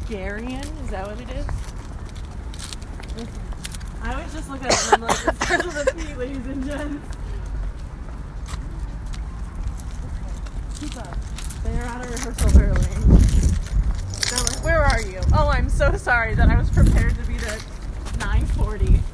Bulgarian? Is that what it is? I always just look at it and I'm like, it starts with a P, ladies and gents. Keep up. They're out of rehearsal early. They're like, where are you? Oh, I'm so sorry that I was prepared to be there at 9:40.